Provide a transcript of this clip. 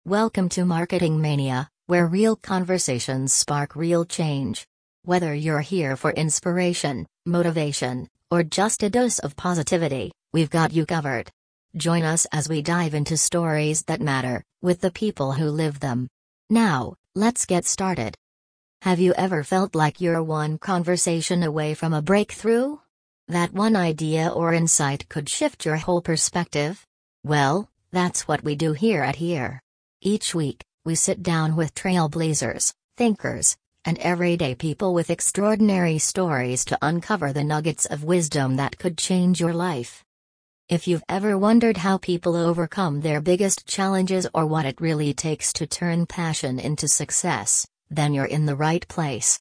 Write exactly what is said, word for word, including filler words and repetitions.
Welcome to Marketing Mania, where real conversations spark real change. Whether you're here for inspiration, motivation, or just a dose of positivity, we've got you covered. Join us as we dive into stories that matter, with the people who live them. Now, let's get started. Have you ever felt like you're one conversation away from a breakthrough? That one idea or insight could shift your whole perspective? Well, that's what we do here at Here. Each week, we sit down with trailblazers, thinkers, and everyday people with extraordinary stories to uncover the nuggets of wisdom that could change your life. If you've ever wondered how people overcome their biggest challenges or what it really takes to turn passion into success, then you're in the right place.